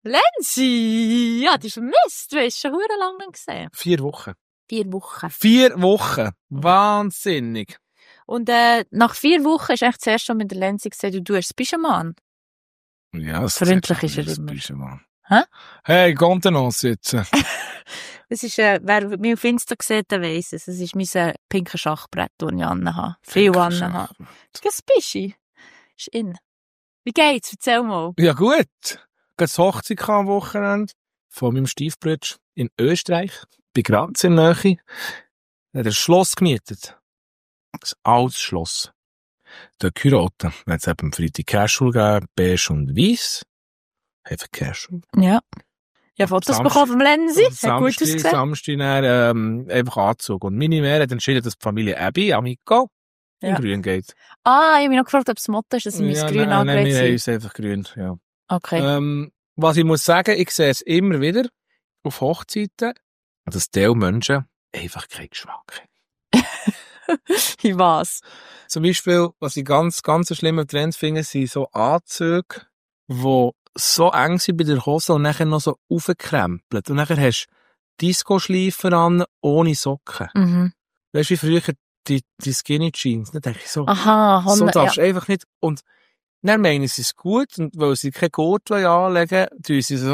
Lenzi! Ja, die ist vermisst. Du hast schon verdammt lange nicht gesehen. 4 Wochen. 4 Wochen. 4 Wochen. Wahnsinnig. Und nach 4 Wochen ist echt zuerst schon mit der Lenzi gesagt, du hast das Pyjaman. Ja, das Freundlich sieht ist er schon immer. aus, Mann. Hä? Hey, Contenance jetzt. Das ist, wer mich auf Insta sieht, der weiss es. Das ist mein pinker Schachbrett, das ich anhabe. Viel anhabe. Das Bischi. Ist in. Wie geht's? Erzähl mal. Ja, gut. Das Hochzeit am Wochenende von meinem Stiefbruder in Österreich. Bei Graz in der Nähe. Er hat ein Schloss gemietet. Ein altes Schloss. Dort geheiratet. Wir haben es eben am Freitag Casual gegeben, beige und weiss. Einfach Casual. Ja. Ja, Fotos bekommen vom Lenzi. Hat gut ausgesehen. Samstag dann, einfach Anzug. Und meine Mär hat entschieden, dass die Familie Abby, Amico, in grün geht. Ah, ich habe mich noch gefragt, ob es Motto ist, dass sie mein Grün Nein, wir haben angelegt uns einfach grün, ja. Okay. Was ich muss sagen, ich sehe es immer wieder auf Hochzeiten, dass die Menschen einfach keinen Geschmack haben. In was? Zum Beispiel, was ich ganz, ganz einen schlimmen Trend finde, sind so Anzüge, die so eng sind bei der Hose und nachher noch so aufgekrempelt. Und nachher hast du Disco-Schleifer an, ohne Socken. Mhm. Weißt du, wie früher die Skinny Jeans? Dann denke ich so, Aha, so darfst du einfach nicht. Und dann meinen sie es gut, und weil sie keinen Gurt anlegen wollen, tun sie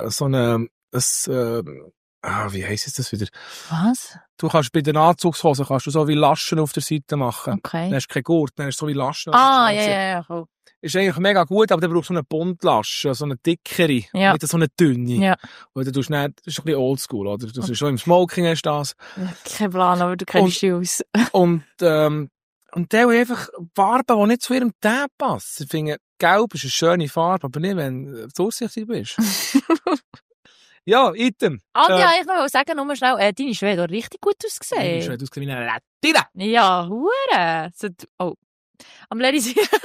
wie heisst das wieder? Was? Du kannst bei den Anzugshosen so wie Laschen auf der Seite machen. Okay. Dann hast du keinen Gurt, dann hast du so wie Laschen. Ja. Cool. Ist eigentlich mega gut, aber dann brauchst du so eine Buntlasche, so eine dickere, nicht so eine dünne. Ja. Weil dann tust du nicht, das ist ein bisschen oldschool, oder? Du bist schon im Smoking, hast du das. Kein Plan, aber du kennst dich aus. Und dann einfach Farben, die nicht zu ihrem Tag passen. Ich finde, Gelb ist eine schöne Farbe, aber nicht, wenn du durchsichtig bist. Ja, Item. Ja, ich will sagen, nur schnell, deine Schwede hat richtig gut ausgesehen. Deine Schwede ausgesehen wie eine Latina. Ja, hure. Am Lenny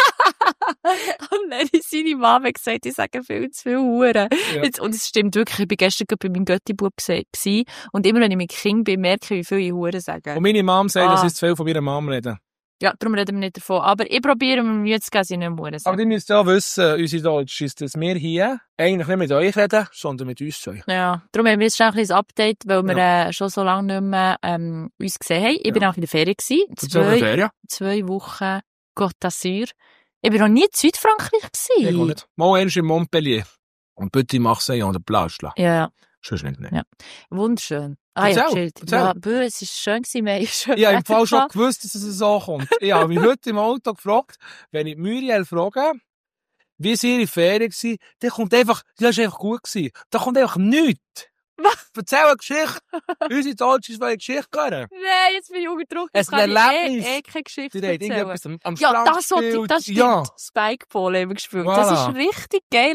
seine Mama hat gesagt, ich sage viel zu viel Hure. Ja. Und es stimmt wirklich, ich war gestern bei meinem Götti-Bub gewesen, und immer wenn ich mit Kind bin, merke ich, wie viel ich Hure sage. Und meine Mom sagt, dass ich zu viel von meiner Mom rede. Ja, darum reden wir nicht davon. Aber ich probiere mir Mühe zu geben, sie nicht mehr Hure sagen. Aber ihr müsst ja wissen, unsere Deutsch ist, dass wir hier eigentlich nicht mit euch reden, sondern mit uns zwei. Ja, darum haben wir jetzt schon ein bisschen ein Update, weil wir schon so lange nicht mehr uns gesehen haben. Ich bin auch in der Ferien gewesen. 2 Wochen Côte d'Azur. Ich bin noch nie in Südfrankreich gewesen. Ich auch nicht. Mal einmal in Montpellier. Und Petit Marseille an der Plage. Ja. Sonst nicht. Ja. Wunderschön. Ja, es war schön gewesen. Ich habe im Fall schon gewusst, dass es so kommt. Ich habe mich heute im Auto gefragt, wenn ich Muriel frage, wie sie ihre Ferien war, dann kommt einfach, das ist einfach gut gewesen. Da kommt einfach nichts. Erzähl eine Geschichte. Unsere Deutsche ist eine Geschichte hören. Nein, jetzt bin ich unter Druck. Es ist ein Erlebnis. Keine Geschichte die erzählen. Am Strand das stimmt. Ja. Spikeball haben wir gespielt. Voilà. Das ist richtig geil.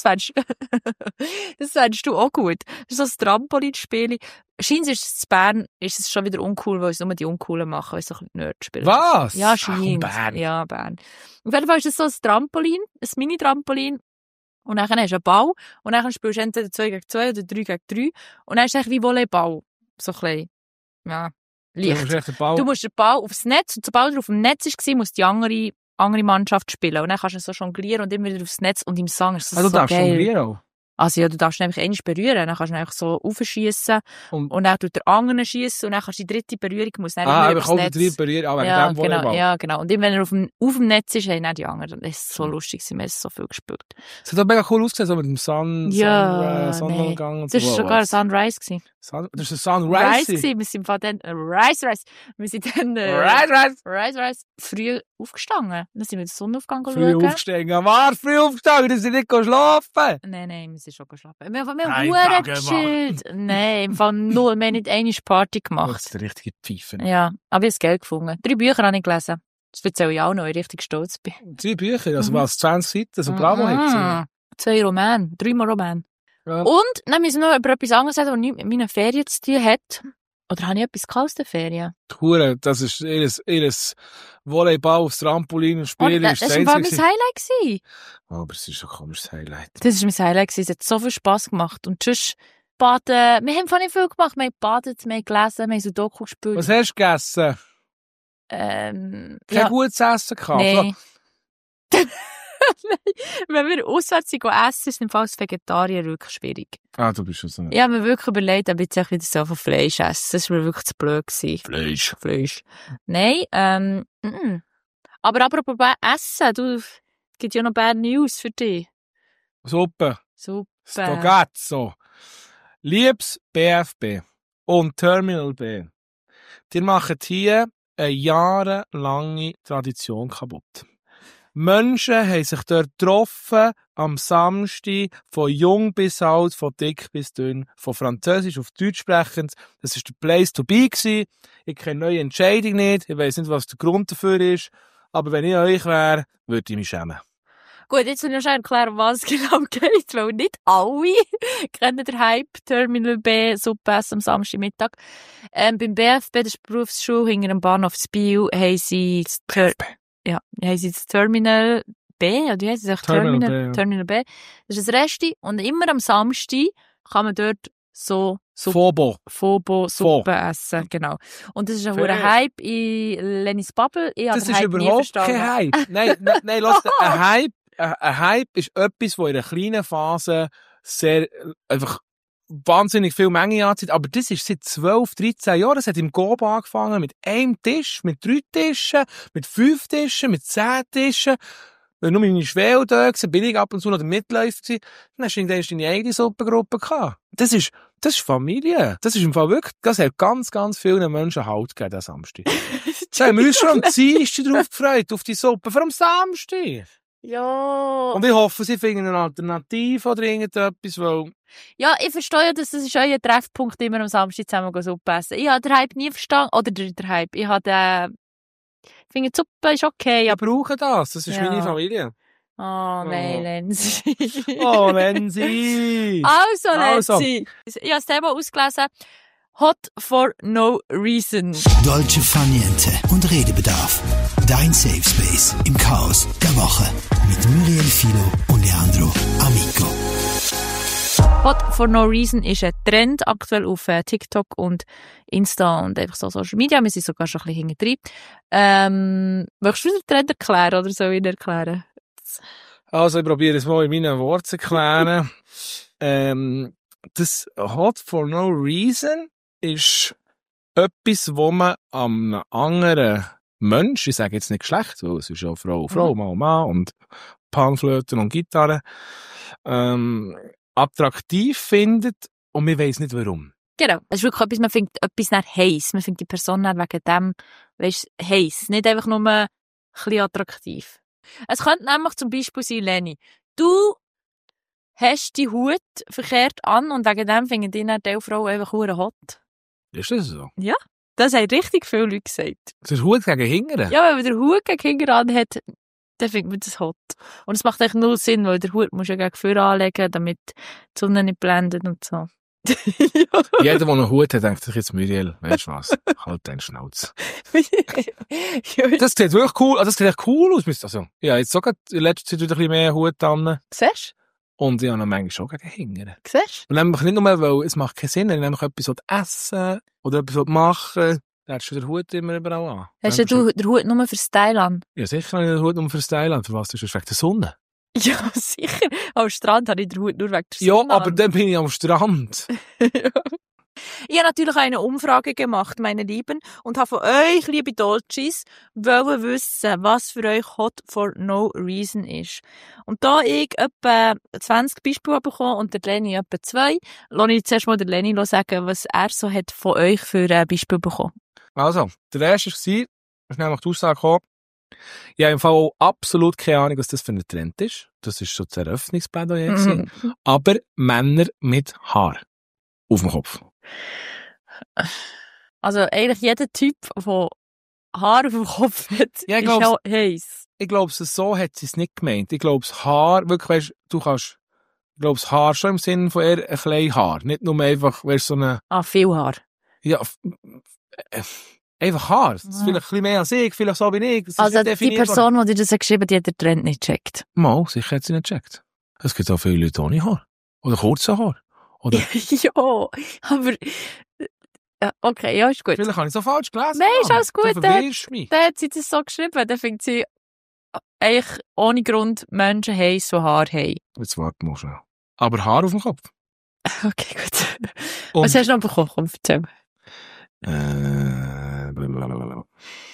Das fändest du auch gut. Das ist so ein Trampolinspiel. Scheint ist es in Bern ist es schon wieder uncool, weil es nur die Uncoolen machen, weil es so ein Nerd spielen. Was? Ja, scheint. Bern. Ja, Bern. Auf jeden Fall ist es so ein Trampolin, ein Mini-Trampolin. Und dann hast du einen Ball. Und dann spielst du entweder 2 gegen 2 oder 3 gegen 3. Und dann ist es eigentlich wie Volleyball. So ein bisschen, ja, leicht. Du musst den Ball aufs Netz. Und sobald er auf dem Netz war, muss die andere Mannschaft spielen. Und dann kannst du so jonglieren und immer wieder aufs Netz. Und im Song ist es so geil. Also du darfst jonglieren auch? Also ja, du darfst ihn einfach einmal berühren, dann kannst du ihn einfach so aufschiessen und dann tut der andere schiessen und dann kannst du die dritte Berührung muss dann aber ich die dritte Berührung, aber ja, genau. Und immer wenn er auf dem Netz ist, haben dann die anderen. Das ist so lustig, sie haben so viel gespielt. Es hat auch mega cool ausgesehen, so mit dem Sonnenuntergang und so. Das war sogar ein Sunrise gewesen. Das war ein Sunrise gewesen. Wir sind dann Rise früh aufgestanden. Dann sind wir den Sonnenaufgang schauen. Früh aufgestanden, dann sind wir nicht schlafen. Nein, wir sind schon geschlafen. Wir haben Huren gechillt. Nein, im Fall null. Wir haben nicht eine Party gemacht. Das ist der richtige Pfeife. Ja, aber ich habe das Geld gefunden. 3 Bücher habe ich gelesen. Das erzähle ich auch noch, ich richtig stolz bin. 3 Bücher? Also was, 20 Seiten? So Bravo hat 2 Romane, 3 Mal Romane. Ja. Und dann müssen wir noch über etwas anderes reden, was nichts mit meinen Ferien zu tun hat. Oder habe ich etwas aus den Ferien? Hure, das ist ihr Volleyball aufs Trampolin spielen. Das war mein Highlight gewesen. Oh, aber es ist ein komisches Highlight. Das war mein Highlight gewesen. Es hat so viel Spass gemacht. Und sonst baden. Wir haben von nicht viel gemacht. Wir haben gebadet, wir haben gelesen, wir haben so Doku gespielt. Was hast du gegessen? Kein gutes Essen gehabt? Nee. Wenn wir auswärts sind, essen, ist im Fall als Vegetarier wirklich schwierig. Ah, du bist schon so. Ich habe mir wirklich überlegt, ob ich jetzt auch wieder so viel Fleisch esse. Das war mir wirklich zu blöd gewesen. Fleisch. Nein, Aber apropos Essen, es gibt ja noch Bad News für dich. Super. Super. Stogazzo. Liebes BFB und Terminal B. Die machen hier eine jahrelange Tradition kaputt. Menschen haben sich dort getroffen, am Samstag, von jung bis alt, von dick bis dünn, von Französisch auf Deutsch sprechend. Das war der Place to be gewesen. Ich kenne neue Entscheidung nicht, ich weiss nicht, was der Grund dafür ist, aber wenn ich euch wäre, würde ich mich schämen. Gut, jetzt will ich noch schnell erklären, um was es genau geht, weil nicht alle kennen den Hype Terminal B Suppe essen am Samstagmittag. Beim BFB, das ist die Berufsschule hinter dem Bahnhof Biel, haben sie das Terminal B, oder wie heisst es? Terminal B. Das ist ein Resti und immer am Samstag kann man dort so Fobo-Suppe essen, genau. Und das ist ein hoher Hype in Lennys Bubble. Das ist überhaupt kein Hype. Nein, lass, ein Hype ist etwas, das in einer kleinen Phase sehr, einfach wahnsinnig viel Menge anzieht. Aber das ist seit 12, 13 Jahren. Es hat im Gob angefangen mit einem Tisch, mit 3 Tischen, mit 5 Tischen, mit 10 Tischen. Wenn nur meine Schwäche da war, bin ich ab und zu noch der Mitläufer gewesen, dann hast du deine eigene Suppengruppe gehabt. Das ist Familie. Das ist im Fall wirklich, das hat ganz, ganz vielen Menschen Halt gegeben, diesen Samstag. Da haben wir uns schon am Dienstag drauf gefreut, auf die Suppe, vor am Samstag. Ja. Und ich hoffe, sie finden eine Alternative oder irgendetwas, weil... Ja, ich verstehe ja, dass das ist euer Treffpunkt, immer am Samstag zusammen Suppe essen. Ich habe den Hype nie verstanden. Oder der Hype. Ich finde, die Suppe ist okay. Wir brauchen das ist meine Familie. Oh nein, Lenzi. Oh, Lenzi. Also, Lenzi. Ich habe das Thema ausgelesen. Hot for no reason. Dolce Faniente und Redebedarf. Dein Safe Space im Chaos der Woche. Mit Muriel Filo und Leandro Amico. Hot for no reason ist ein Trend aktuell auf TikTok und Insta und einfach so Social Media. Wir sind sogar schon ein bisschen hinten drin. Möchtest du den Trend erklären oder soll ich ihn erklären? Also, ich probiere es mal in meinen Worten zu erklären. Das Hot for no reason ist etwas, wo man einem anderen Mensch, ich sage jetzt nicht Geschlecht, weil es ist ja Frau, Mann und Panflöten und Gitarre, attraktiv findet und man weiss nicht warum. Genau. Es ist wirklich etwas, man findet etwas nicht heiß. Man findet die Person nicht wegen dem, weisst, heiß. Nicht einfach nur ein bisschen attraktiv. Es könnte nämlich zum Beispiel sein, Lenny, du hast die Hut verkehrt an und wegen dem finden die dann Frau einfach hure hot. Ist das so? Ja. Das haben richtig viele Leute gesagt. Der Hut gegen Hingern? Ja, wenn man den Hut gegen Hingern anhat, dann findet man das hot. Und es macht eigentlich null Sinn, weil der Hut musst du ja gegen Führer anlegen, damit die Sonne nicht blendet und so. Jeder, der einen Hut hat, denkt sich jetzt, Muriel, weißt du was? Halt deinen Schnauz. Das sieht wirklich cool, das sieht echt cool aus. Also, ja, jetzt sogar in letzter Zeit wieder ein bisschen mehr Hut an. Siehst du? Und ich habe noch manchmal schon gegen Hingern. Siehst du? Und nämlich nicht nur, weil es macht keinen Sinn, wenn ich nämlich etwas essen oder etwas machen, dann hast du den Hut immer überall an. Hast du den Hut nur für Style an? Ja, sicher habe ich den Hut nur für Style an. Für was? Das ist wegen der Sonne. Ja, sicher. Am Strand habe ich den Hut nur wegen der Sonne. Ja, aber dann bin ich am Strand. Ja. Ich habe natürlich eine Umfrage gemacht, meine Lieben, und habe von euch, liebe Dolcis, wollen wissen, was für euch Hot for no reason ist. Und da ich etwa 20 Beispiele bekommen und der Lenny etwa 2, lasse ich zuerst mal den Lenny sagen, was er so hat von euch für ein Beispiel bekommen. Also, der erste war, ist nämlich die Aussage gekommen, ich habe im Fall auch absolut keine Ahnung, was das für ein Trend ist. Das ist schon das Eröffnungsplädoyer. Aber Männer mit Haar auf dem Kopf. Also eigentlich jeder Typ, der Haar auf dem Kopf hat, ja, ist ja heiß. Ich glaube, so hat sie es nicht gemeint. Ich glaube, das Haar, wirklich, weißt, du kannst, ich glaube, das Haar schon im Sinne von eher ein kleines Haar. Nicht nur einfach, weißt, so eine... viel Haar. Ja, einfach Haar. Das ist vielleicht ein bisschen mehr als ich, vielleicht so wie ich. Das also die Person, die dir das geschrieben hat, die hat den Trend nicht gecheckt. Mal, sicher hat sie nicht gecheckt. Es gibt auch viele Leute ohne Haar. Oder kurze Haar. Oder? Ja, aber... Okay, ja, ist gut. Vielleicht habe ich so falsch gelesen. Nein, ist alles gut. Du verwirrst mich. Dann hat sie das so geschrieben, dann findet sie eigentlich ohne Grund Menschen haben, so Haare haben. Jetzt warte mal schnell. Aber Haar auf dem Kopf. Okay, gut. Und- Was hast du noch bekommen? Komm, erzähl. Blablabla.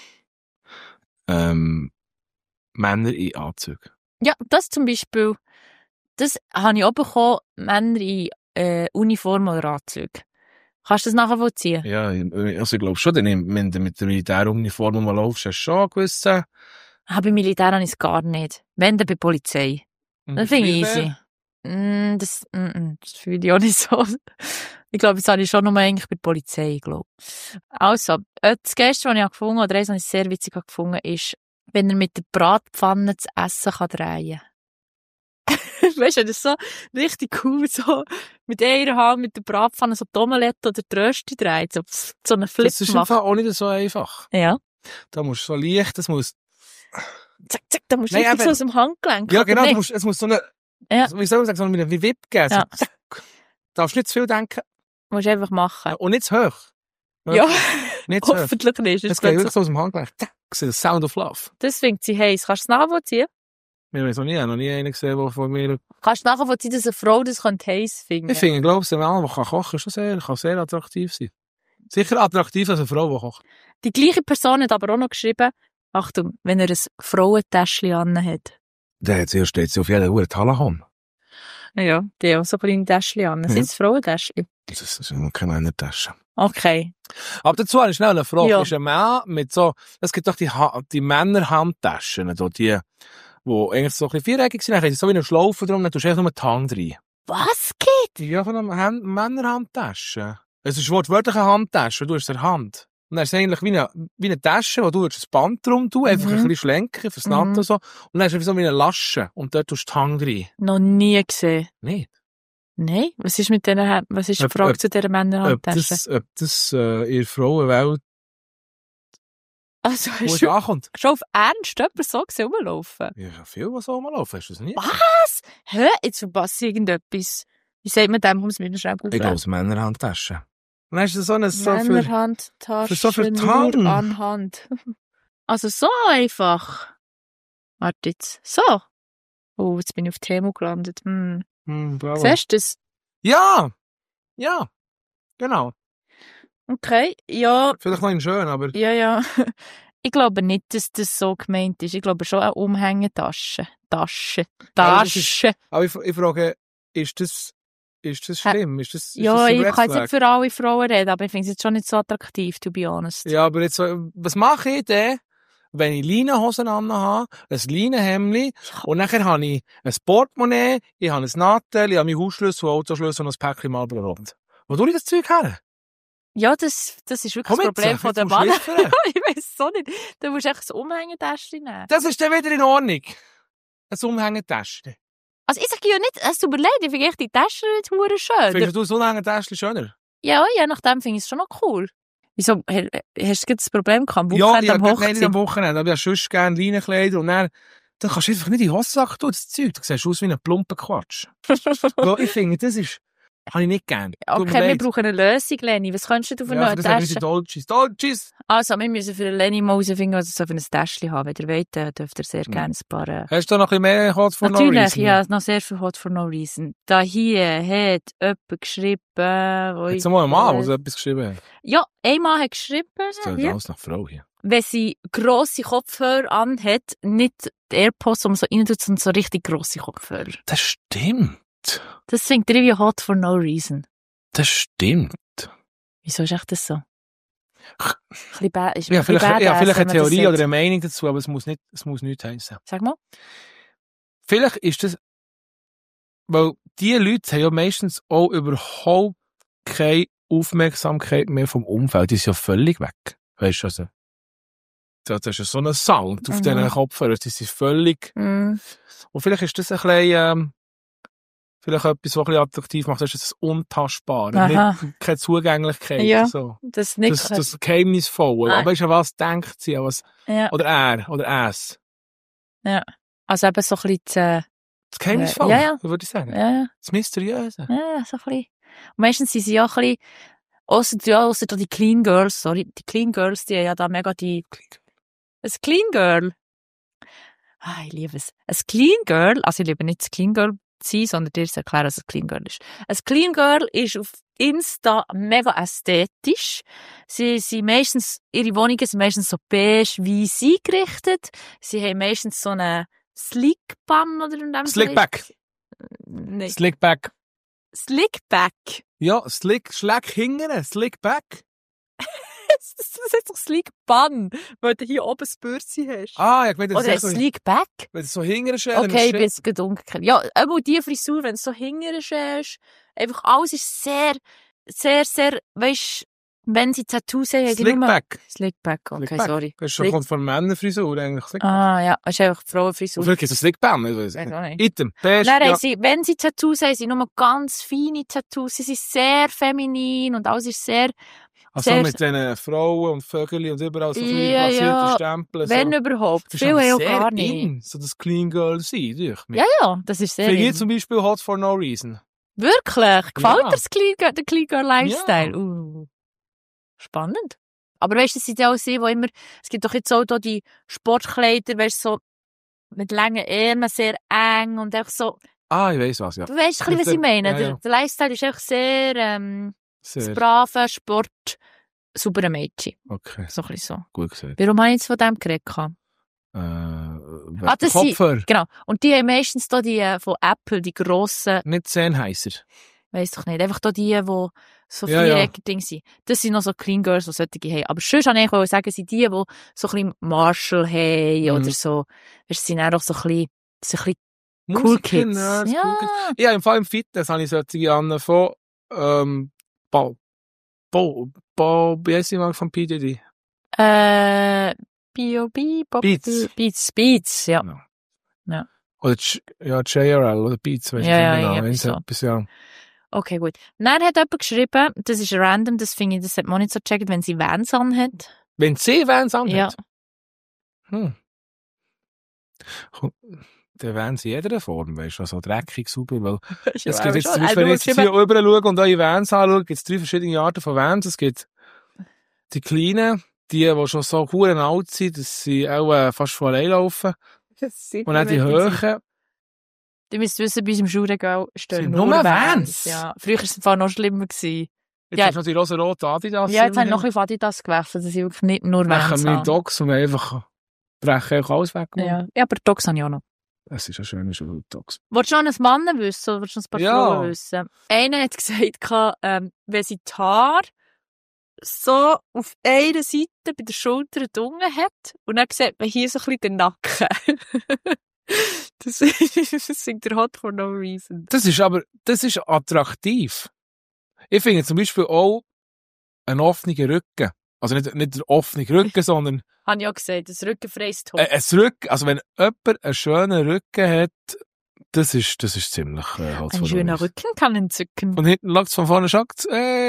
Männer in Anzügen. Ja, das zum Beispiel, das habe ich auch bekommen, Männer in Uniform oder Anzügen. Kannst du das nachvollziehen? Ja, also ich glaube schon, wenn du mit der Militäruniform mal laufst, hast du schon einen gewissen... Bei Militär habe ich es gar nicht. Wenn, dann bei Polizei. Das finde ich easy. Das fühle ich auch nicht so. Ich glaube, jetzt habe ich schon nur eigentlich bei der Polizei, glaube. Also, das Geilste, was ich gefunden habe, oder eins, was ich sehr witzig gefunden habe, ist, wenn er mit der Bratpfanne das Essen drehen kann. Weißt du, das ist so richtig cool, so mit einer Hand mit der Bratpfanne so die Omelette oder die Rösti dreht, so einen Flip Das ist macht. einfach auch nicht so einfach. Ja. Da musst du so leicht, das muss... Zack, zack, da musst du Nein, richtig aber- so aus dem Handgelenk. Ja, oder genau, nicht? es muss so eine... Ja. Wie soll man sagen, so eine wie Whip geben. Ja. So, zack. Darfst nicht zu viel denken Musst du einfach machen. und nicht zu hoch. Ja, Nicht zu hoch. hoffentlich nicht. Es Ist geht plötzlich- wirklich so aus dem Handgelenk. Zack, so the sound of love. Das findet sie heiß. Kannst du es nachvollziehen? Wir haben noch nie einen gesehen, der von mir... Kannst du nachvollziehen, dass eine Frau das heiß finden? Ich finde, glaube ich, ein Mann, der kochen kann, kann sehr attraktiv sein. Sicher attraktiv als eine Frau, die kocht. Die gleiche Person hat aber auch noch geschrieben, Achtung, wenn er ein Frauentäschchen anhat. Der hat zuerst steht sie auf jeder Uhr Talahon. Ja, die haben so kleine Täschchen an. Sind es Frauentäschchen? Das ist keine Männertasche. Okay. Aber dazu habe ich schnell eine Frage. Ja. Ist ein Mann mit so... Es gibt doch die Männerhandtaschen, die eigentlich so ein bisschen viereckig sind. Dann haben sie so wie eine Schlaufe drum, dann tust du einfach nur die Hand rein. Was geht? Ja, von einer Männerhandtasche. Es ist wortwörtlich eine Handtasche, du hast in der Hand. Und dann ist es eigentlich wie eine Tasche, wo du ein Band drum tust, einfach ein bisschen schlenken fürs Natten und so. Und dann ist es so wie eine Lasche. Und dort tust du die Hand rein. Noch nie gesehen. Nicht? Nein? Was ist mit denen, was ist die Frage zu dieser Ob Männerhandtasche? das in der Frauenwelt Also, hast gut du ankommt. schon auf Ernst jemand so gesehen rumlaufen? Ja, viel, was soll man laufen, hast du das nicht? Was? Hä? Jetzt verpasse ich irgendetwas. Wie sagt man dem? Muss mir schnell Ich googeln. glaube, es ist Männerhandtasche. Und dann ist es so eine so für... Männerhandtasche für so viel nur Tagen. an Hand. Also so einfach. Warte jetzt. So. Oh, jetzt bin ich auf Temu gelandet. bravo. Siehst du das? Ja! Ja! Genau. Okay, ja, Vielleicht noch in schön, aber... ja. Ich glaube nicht, dass das so gemeint ist. Ich glaube schon eine Umhängetasche. Tasche. Ja, das ist- Tasche. Aber ich frage, ist das schlimm? Ist das Ja, ein ich Red kann jetzt Flag? nicht für alle Frauen reden, aber ich finde es jetzt schon nicht so attraktiv, to be honest. Ja, aber jetzt, was mache ich denn, wenn ich Leinenhosen anhabe, ein Leinenhemdli, und nachher habe ich ein Portemonnaie, ich habe ein Nattel, ich habe meinen Hausschlüssel, Autoschlüssel und ein Päckchen Marlboro Rot. Wo tue ich das Zeug her? Ja, das ist wirklich Komm das jetzt, Problem jetzt von den musst du Männern. liefern. Ich weiß so nicht. Du musst echt ein Umhängetäschchen nehmen. Das ist dann wieder in Ordnung. Ein Umhängetäschchen. Also ich sage ja nicht, es tut mir leid, ich finde echt die Taschen nicht hure schön. Findest du ein Umhängetäschchen schöner? Ja, je nachdem finde ich es schon noch cool. Wieso, hast du das Problem gehabt? Am Ja, Wochenende am nein, nicht Hochzeit? am Wochenende, aber ich habe sonst gerne Leinenkleider und dann kannst du einfach nicht in die Hosensack tun, das Zeug. Du siehst aus wie ein plumper Quatsch. Weil ich finde, das ist, habe ich nicht gern. Tut mir Okay, wir leid. brauchen eine Lösung, Leni. Was könntest du für Ja, eine für das haben wir Tasche? die Dolces. Dolces! Also, wir müssen für Leni mal herausfinden, was er so für ein Täschchen haben. Wenn ihr wollt, dürft ihr sehr gerne ein paar... Hast du da noch ein bisschen mehr Hot for No Natürlich, Reason? ja, noch sehr viel Hot for No Reason. Da hier hat jemand geschrieben... Jetzt mal ein Mann, der so etwas geschrieben hat. Ja, ein Mann hat geschrieben, Das ist ja, alles nach Frau hier. wenn sie grosse Kopfhörer anhat, nicht die AirPods, die man so rein tut, sondern so richtig grosse Kopfhörer. Das stimmt. Das findet ihr wie Hot for No Reason. Das stimmt. Wieso ist echt das so? Ja, vielleicht eine Theorie oder eine Meinung dazu, aber es muss nicht heissen. Sag mal. Vielleicht ist das, weil die Leute haben ja meistens auch überhaupt keine Aufmerksamkeit mehr vom Umfeld. Die ist ja völlig weg. Weißt du, also, das ist ja so ein Sound auf diesen Kopfhörern. Die sind völlig, und vielleicht ist das ein bisschen, vielleicht etwas, was ein bisschen attraktiv macht, das ist das Untastbare. Aha. Nicht, keine Zugänglichkeit. Ja. So. Das nicht. Das Geheimnisvolle. Ah. Aber weißt du, was denkt sie? Was, Ja. oder es. Also eben so ein bisschen, Das Geheimnisvolle, Ja, ja. würde ich sagen. ja, Das Mysteriöse. ja, so ein bisschen. Und meistens sind sie ja ein bisschen, ausser die Clean Girls, sorry, die Clean Girls, die haben ja da mega ein Clean Girl. Ich liebe es. Ein Clean Girl, also ich liebe nicht das Clean Girl sein, sondern dir zu erklären, was ein Clean Girl ist. Ein Clean Girl ist auf Insta mega ästhetisch. Ihre Wohnungen sind meistens so beige-weiss eingerichtet. Sie haben meistens so einen Slickbun oder in dem Slickback. Nein. Slickback. Slickback. Ja, Schleck hingern, Slickback. Das ist doch Slickbun, weil du hier oben das Bürzi hast. Ja, ich meine, das Oder ein ist so, Slickback. wenn du so hingern schälst. Okay, ich bin jetzt gerade umgekehrt. Ja, aber die Frisur, wenn du so hingern hast, einfach alles ist sehr, sehr, sehr, weisst, wenn sie Tattoos haben, Slickback. Slickback, okay, Slickback. sorry. Das ist schon kommt von Männerfrisur eigentlich. Ja, das ist einfach Frauenfrisur. Vielleicht ist es Slickband. Weiß auch nicht. Item. Best, Nein, ja. wenn sie Tattoos haben, sind nur ganz feine Tattoos. Sie sind sehr feminin und alles ist sehr... Also sehr, mit diesen Frauen und Vögeln und überall so viele Ja, platzierte ja. Stempel. Wenn so. überhaupt. Das ist Viele aber haben auch sehr gar nicht. in, so das Clean Girl sein, durch mich. Ja, das ist sehr Finde ich in. zum Beispiel Hot for No Reason. Wirklich? Gefällt Ja. dir der Clean Girl Lifestyle? Spannend. Aber weißt du, es sind ja auch sie, wo immer, es gibt doch jetzt auch da die Sportkleider, weißt du, so mit langen Ärmeln, sehr eng und einfach so, Ich weiss was, ja. du weißt ein bisschen, was ich meine. Ja, ja. Der Lifestyle ist einfach sehr, das Sehr. brave Sport, saubere Mädchen. Okay, So ein bisschen so. gut gesagt. Warum habe ich jetzt von dem geredet? Das sind, Kopfhörer. genau. Und die haben meistens da die von Apple, die grossen, Nicht Sennheiser. weiss doch nicht, einfach da die so Ja, viereckige Dinge sind. Das sind noch so Clean Girls, die solche haben. Aber sonst wollte ich auch sagen, sind die so ein bisschen Marshall haben oder so. Weißt, sind auch so ein bisschen Cool Kids. Nerds, Ja. Cool Kids. Ja, im Fall im Fitness habe ich solche an von, wie heisst die mal von PDD? B.O.B. Beats. Beats, ja. Genau. Ja. Oder JRL oder Beats, weißt du Ja, nicht ja, genau. irgendwie Wenn so. etwas, ja. Okay, gut. Dann hat jemand geschrieben, das ist random, das finde ich, das hat man nicht so gecheckt, wenn sie Vans anhat. Wenn sie Vans anhat? Ja. Dann wären sie in jeder Form, weißt du, so dreckig, sauber, weil es Ja, gibt jetzt schon. zum Beispiel, wenn ich jetzt hier rüber schaue und eure Vans anschaue, gibt es 3 verschiedene Arten von Vans. Es gibt die kleinen, die schon so verdammt alt sind, dass sie auch fast von allein laufen. Und dann die Höhen. Du müsst wissen, bei uns im Schulregal stehen Sind nur nur Vans. Vans? Ja. Früher war es im Fall noch schlimmer gewesen. Jetzt Ja. hast du noch die rosa-rote Adidas. Ja, jetzt haben noch ein bisschen Adidas gewechselt, dass ich wirklich nicht nur Machen Vans wir habe. Dogs und wir einfach brechen auch alles weg. Ja, aber Dogs habe ich auch noch. Das ist ein schöner Schul, Dogs. Wolltest du noch einen Mann wissen oder willst du noch ein paar Ja. Frauen wissen? Einer hat gesagt, wenn sie die Haare so auf einer Seite bei der Schulter unten hat und dann sieht man hier so ein bisschen den Nacken. Das ist der Hot for no reason. Das ist attraktiv. Ich finde zum Beispiel auch einen offenen Rücken. Also nicht der offene Rücken, sondern Habe ich auch gesagt, das rückenfreies Top. ein Rücken. Also wenn jemand einen schönen Rücken hat, das ist ziemlich halt Ein schöner Rücken kann entzücken. Von hinten lagt's, von vorne schaut's.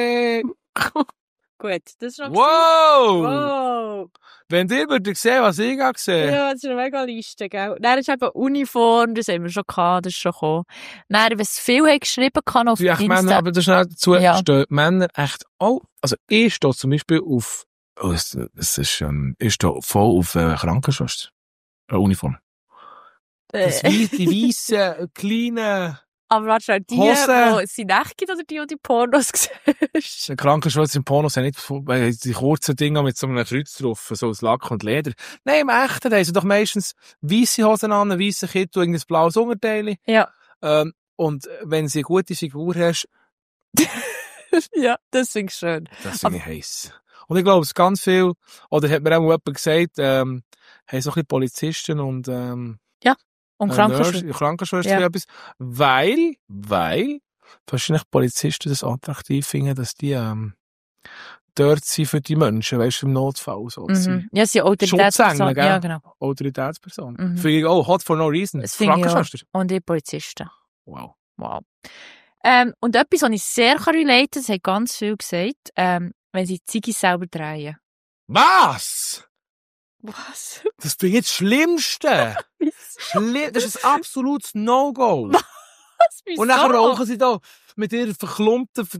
Gut, das ist noch Wow! Wow! Wenn ihr würdet sehen, was ich habe gesehen. Ja, das ist eine mega Liste, gell? Dann ist eben Uniform, das haben wir schon gehabt, das ist schon gekommen. Dann, wenn es viel haben geschrieben kann auf Die echt Insta. Männer, aber das schnell dazu Ja. stehen Männer echt auch. Also ich stehe zum Beispiel auf, es ist, ich stehe voll auf Krankenschwester. Uniform. Das die weisse, kleine Aber warte schon, die, Hose. die sind naked oder die Pornos siehst? Krankenschwester im Pornos haben nicht die kurzen Dinger mit so einem Kreuz drauf, so aus Lack und Leder. Nein, im Echten, da haben sie doch meistens weisse Hosen an, weisse Kittel, irgendein blaues Unterteil. Ja. Und wenn sie eine gute Figur hast, Ja, das finde ich schön. das finde ich heiß. Und ich glaube, es ganz viel, oder hat mir auch jemand gesagt, haben so ein bisschen Polizisten und Und Krankenschwester. Krankenschwester Ja. etwas, weil wahrscheinlich Polizisten das attraktiv finden, dass die dort sind für die Menschen, weißt du, im Notfall so zu sein. Ja, sie sind Autoritätspersonen. Schutzengel, gell? Ja, genau. Autoritätsperson. Mhm. Finde ich auch hot for no reason. Das finde ich auch. Krankenschwester. Und die Polizisten. Wow. Wow. Und etwas, was ich sehr relaten kann, das haben ganz viel gesagt, wenn sie die Ziege selber drehen. Was? Was? Das bin ich das Schlimmste. Das ist ein absolutes No-Go. Was? Wieso? Und nachher rauchen sie da mit ihren verklumpten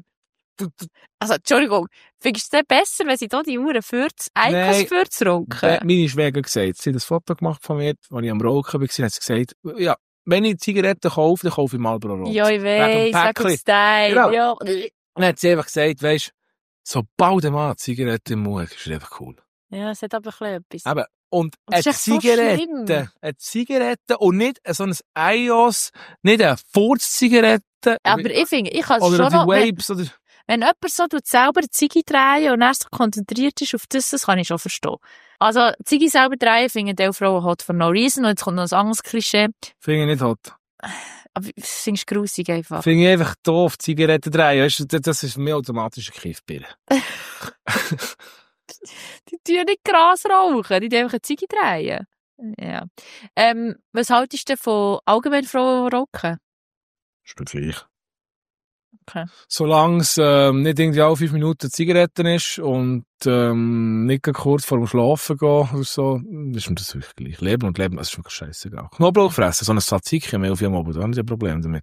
Also, Entschuldigung, findest du es besser, wenn sie da die Uhren Nein. für zu rauchen? Meine Schwäger gesagt, sie hat ein Foto gemacht von mir, als ich am Rauchen war, hat sie gesagt, ja, wenn ich Zigaretten kaufe, dann kaufe ich Marlboro Rot. Ja, ich weiss, wegen dem Style. Genau. Ja. Und dann hat sie einfach gesagt, weisst, sobald der Mann Zigaretten im Mund hat, ist er einfach cool. Ja, es hat aber ein bisschen etwas. Eben. Und Das ist echt so schlimm. eine Zigarette und nicht so ein IOS, nicht eine Furz-Zigarette. Aber ich finde, ich kann es oder schon die noch, Vapes, oder... wenn jemand so selber eine Ziege drehen und er so konzentriert ist auf das kann ich schon verstehen. Also, die Ziege selber drehen finden die Frauen hot for no reason. Und jetzt kommt noch ein anderes Klischee. Finde ich nicht hot. Aber das findest du grusig einfach. Finde ich einfach doof, Zigaretten drehen. Weißt du, das ist für mich automatisch ein Kiffbier. Die tun nicht Gras rauchen, die tun einfach eine Ziege drehen. Ja. Was haltest du denn von allgemein Frauen, die rauchen? Ist mir gleich. Okay. Solange es nicht irgendwie alle 5 Minuten Zigaretten ist und nicht gerade kurz vor dem Schlafen gehen oder so, ist mir das wirklich gleich. Leben und Leben, das ist mir scheißegal. Knoblauch fressen, so ein Tzatziki-Mehl auf jedem Abend, da habe ich ein Problem damit.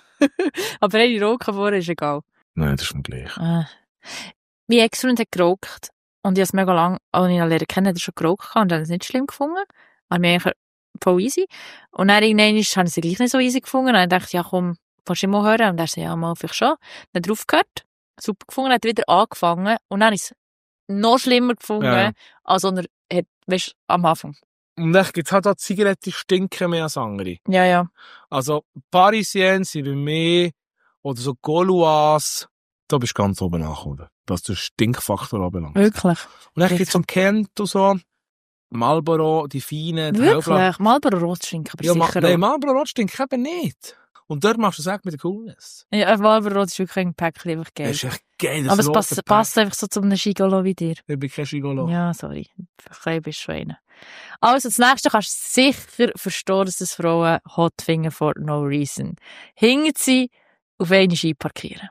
Aber wenn ich rauchen vorher, ist egal. Nein, das ist mir gleich. Mein Ex-Freund hat geraucht. Und ich habe es mega lang, als ich ihn lernen kennen, hat er schon geraucht und habe es nicht schlimm gefunden. Aber mir eigentlich voll easy. Und dann irgendwann habe ich es gleich nicht so easy gefunden. Und dann dachte ich, ja komm, willst du mal hören? Und er so, ja mal, vielleicht schon. Dann drauf gehört, super gefunden, hat wieder angefangen. Und dann habe ich es noch schlimmer gefunden, als er hat, weißt, am Anfang. Und echt, jetzt hat auch die Zigaretten stinken mehr als andere. Ja, ja. Also, Parisienne sind bei mir, oder so Gauloise, da bist du ganz oben angekommen, was den Stinkfaktor anbelangt. Wirklich. Und dann gibt's so Kent und so, Marlboro, die feinen, die Wirklich? Marlboro Rot stinkt aber ja, sicher nein, auch. Marlboro Rot stinkt eben nicht. Und dort machst du es echt mit der Coolness. Ja, Marlboro Rot ist wirklich ein Päckchen einfach geil. Das ist echt geil. Aber es passt einfach so zu einem Gigolo wie dir. Ich bin kein Gigolo. Ja, sorry. Vielleicht bist du schon einer. Also, das nächste kannst du sicher verstehen, dass das Frauen hot finden for no reason. Hingen sie auf eine Ski parkieren.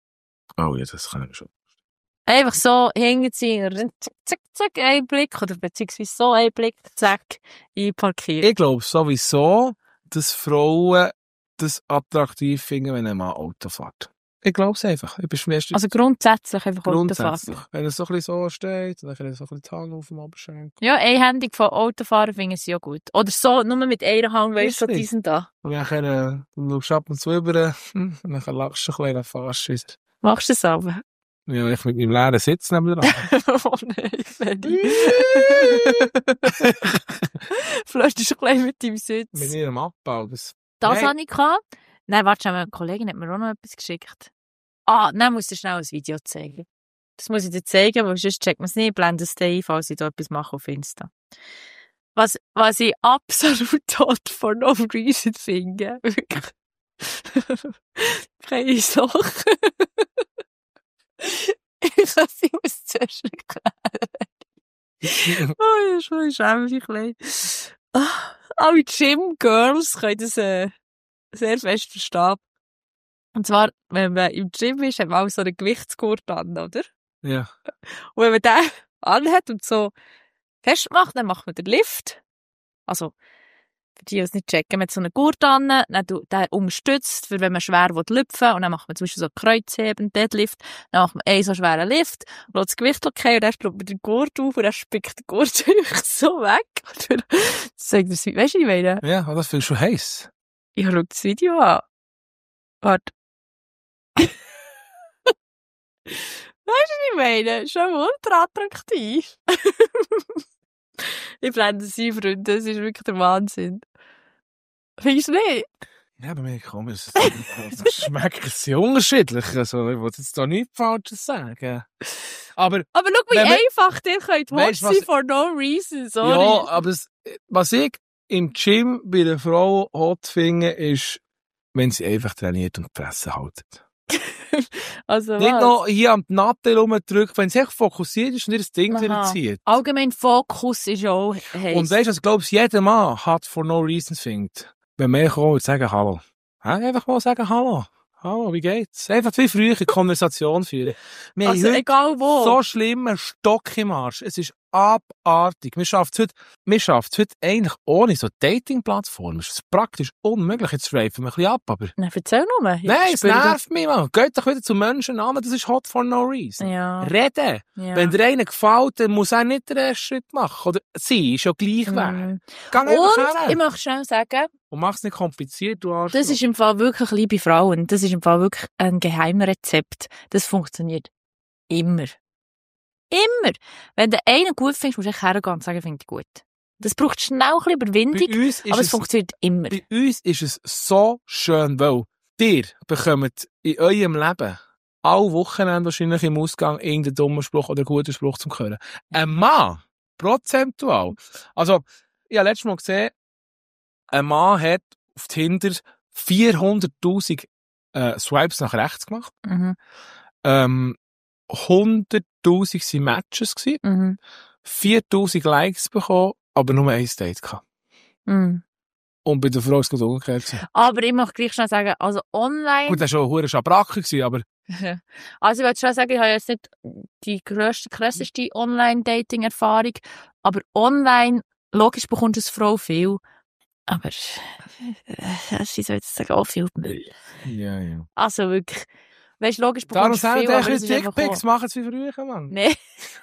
Oh ja, das kann ich schon. Einfach so, hingen sie, zack, zack, zack, ein Blick, oder beziehungsweise so ein Blick, zack, einparkieren. Ich glaube sowieso, dass Frauen das attraktiv finden, wenn ein Mann Auto fährt. Ich glaube es einfach. Ich bin schwerst. Also grundsätzlich einfach grundsätzlich. Autofahren. Wenn es so ein bisschen so steht, dann kann ich so ein bisschen die Hand auf dem Oberschenkel. Ja, einhändig von Autofahren finden sie ja gut. Oder so, nur mit einer Hand, weißt du, so diesen da. Und dann du schaust ab und zu über, und dann lachst du ein bisschen, dann fährst du wieder. Machst du das aber? Ja, ich mit meinem leeren Sitz neben dran. Oh nein, Freddy. Flirtest du ein bisschen mit deinem Sitz? Mit ihrem Abbau. Das Das hatte ich gehabt. Nein, warte schon, eine Kollegin hat mir auch noch etwas geschickt. Ah, dann musst du schnell ein Video zeigen. Das muss ich dir zeigen, weil sonst checkt man es nicht. Blende es dir ein, falls ich da etwas mache auf Insta. Was ich absolut tot for no reason finde. Wirklich. Keine Sache. Ich kann sie aus zuerst erklären. Oh, ich schäme mich ein bisschen. Alle Gym-Girls können das sehr fest verstehen. Und zwar, wenn man im Gym ist, hat man auch so einen Gewichtsgurt an, oder? ja. Und wenn man den anhat und so festmacht, dann macht man den Lift. Also, für die, die es nicht checken, man hat so einen Gurt an, dann der unterstützt, für wenn man schwer lüpfen will. Und dann macht man zum Beispiel so Kreuzheben, Deadlift. Dann macht man einen so schweren Lift, lässt das Gewicht okay und dann schaut man den Gurt auf und dann spickt der Gurt so weg. Weißt du, was ich meine? Ja, das findest du heiß. Ich schau das Video an. Warte. Weißt du, was ich meine? Schon ultra attraktiv. Ich blende es ein, Freunde. Das ist wirklich der Wahnsinn. Findest du nicht? Ja, bei mir kommt es. Das schmeckt sehr unterschiedlich. Also, ich will jetzt da nichts Falsches sagen. Aber schau, wie wenn man- einfach ihr könnt hot Weisst, sein for no reason. Sorry. ja, aber was ich im Gym bei der Frau hot finde, ist, wenn sie einfach trainiert und die Fresse haltet. Also Nicht was? noch hier am Nattel rumdrückt, wenn sie echt fokussiert ist und ihr Ding Aha. wieder zieht. Allgemein Fokus ist ja auch heiß. Und weißt du, ich glaube, jeder Mann hat for no reason findet. Wenn wir kommen und sagen Hallo. Einfach mal sagen Hallo. Hallo, wie geht's? Einfach wie früher eine Konversation führen. Wir haben Also heute egal wo. so schlimmen Stock im Arsch. Es ist abartig. Wir schaffen es heute eigentlich ohne so Dating-Plattformen. Es ist praktisch unmöglich. Jetzt schweifen wir ein bisschen ab, aber... Nein, erzähl nur. Nein, es nervt mich, Mann. Geht doch wieder zu Menschen an, das ist hot for no reason. Ja. Reden. Ja. Wenn dir einer gefällt, dann muss er nicht den ersten Schritt machen. Oder sie ist ja gleich wert. Geh einfach Und her. ich möchte schnell sagen, Und mach's nicht kompliziert, du Arschloch. das ist im Fall wirklich, liebe Frauen, das ist im Fall wirklich ein Geheimrezept. Das funktioniert immer. Immer. Wenn du einen gut findest, musst du echt hergehen und sagen, finde ich gut. Das braucht schnell ein bisschen Überwindung, Bei uns ist aber es funktioniert immer. Bei uns ist es so schön, weil ihr bekommt in eurem Leben alle Wochenende wahrscheinlich im Ausgang irgendeinen dummen Spruch oder einen guten Spruch zum Hören. Ein Mann, prozentual. Also, ich habe letztes Mal gesehen, ein Mann hat auf Tinder 400'000 Swipes nach rechts gemacht. Mhm. 100'000 sind Matches gewesen. Mhm. 4'000 Likes bekommen, aber nur ein Date gehabt. Mhm. Und bei der Frau ist es gerade umgekehrt gewesen. Aber ich möchte gleich schnell sagen, also online... Gut, das war schon eine hohe Schabracke gewesen, aber Also ich wollte schon sagen, ich habe jetzt nicht die krasseste Online-Dating-Erfahrung, aber online, logisch bekommt eine Frau viel, aber sie soll jetzt sagen, auch viel Müll. ja. Also wirklich, weißt du, logisch Darum bekommst du sagen viel, die aber es ist einfach Dickpics, machen es wie früher, Mann. Nee.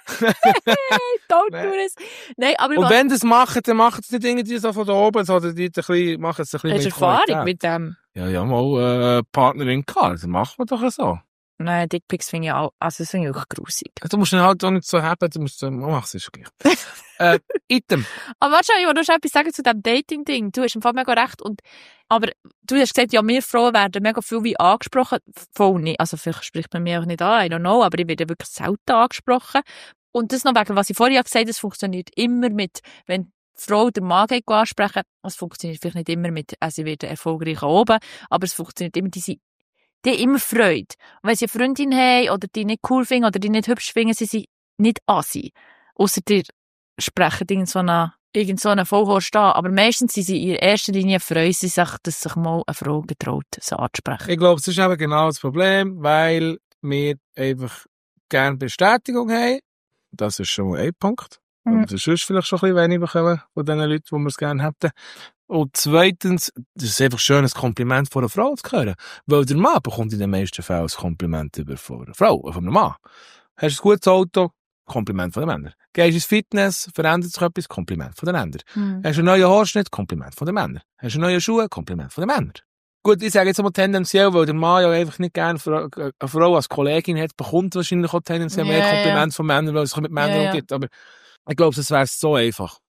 Don't Nee. do this. Nein, aber ich Und mache wenn das machen, dann machen es nicht irgendwie so von da oben, sondern die machen es ein bisschen hast mit Erfahrung Qualität. mit dem. Ja, mal Partnerin gehabt, dann machen wir doch so. Nein, Dickpics finde ich auch, also das finde ich auch grusig. Du musst ihn halt auch nicht so haben, du musst machst es gleich. Item. Aber warte schon, ich wollte noch etwas sagen zu diesem Dating-Ding. Du hast im Fall mega recht. Aber du hast gesagt, ja, wir Frauen werden mega viel wie angesprochen. Voll nicht. Also vielleicht spricht man mich auch nicht an, I don't know, aber ich werde wirklich selten angesprochen. Und das noch wegen, was ich vorher gesagt habe, das funktioniert immer mit, wenn die Frau den Mann geht ansprechen, es funktioniert vielleicht nicht immer mit, sie wird erfolgreich oben, aber es funktioniert immer, die haben immer Freude. Und wenn sie eine Freundin haben, oder die nicht cool finden, oder die nicht hübsch finden, sie nicht assi. Ausser die sprechen irgend so eine Vollhorst an. Aber meistens sind sie in erster Linie freuen sie sich, dass sich mal eine Frau getraut, sie anzusprechen. Ich glaube, das ist eben genau das Problem, weil wir einfach gerne Bestätigung haben. Das ist schon mal ein Punkt. Mhm. Das ist sonst vielleicht schon ein bisschen wenig bekommen von den Leuten, die wir es gerne hätten. Und zweitens, das ist einfach schön, ein Kompliment von einer Frau zu hören. Weil der Mann bekommt in den meisten Fällen ein Kompliment von einer Frau, von einem Mann. Hast du ein gutes Auto? Kompliment von den Männern. Gehst ins Fitness, verändert sich etwas? Kompliment von den Männern. Hast du einen neuen Haarschnitt? Kompliment von den Männern. Hast du neue Schuhe? Kompliment von den Männern. Gut, ich sage jetzt mal tendenziell, weil der Mann ja einfach nicht gerne eine Frau als Kollegin hat, bekommt wahrscheinlich auch tendenziell mehr Komplimente von Männern, weil es sich mit Männern umgibt. Aber ich glaube, das wäre so einfach.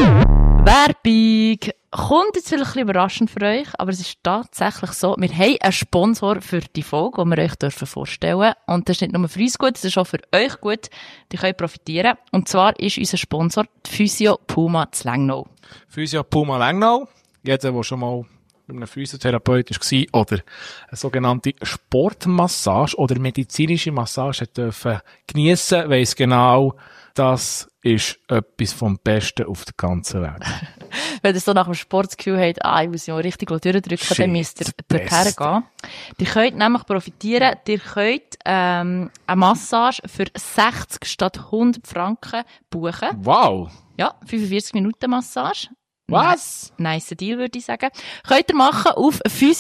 Werbung! Kommt jetzt vielleicht ein bisschen überraschend für euch, aber es ist tatsächlich so, wir haben einen Sponsor für die Folge, den wir euch vorstellen dürfen. Und das ist nicht nur für uns gut, das ist auch für euch gut. Die könnt profitieren. Und zwar ist unser Sponsor die Physio Puma zu Lengnau. Physio Puma Lengnau. Jeder, der schon mal bei einem Physiotherapeut war oder eine sogenannte Sportmassage oder medizinische Massage hat dürfen geniessen, weiss genau, das ist etwas vom Besten auf der ganzen Welt. Wenn ihr so nach dem Sport das Gefühl habt, ich muss ja richtig durchdrücken, dann müsst ihr dorthin gehen. Ihr könnt nämlich profitieren, ihr könnt eine Massage für 60 statt 100 Franken buchen. Wow! Ja, 45 Minuten Massage. Was? Nice Deal, würde ich sagen. Könnt ihr machen auf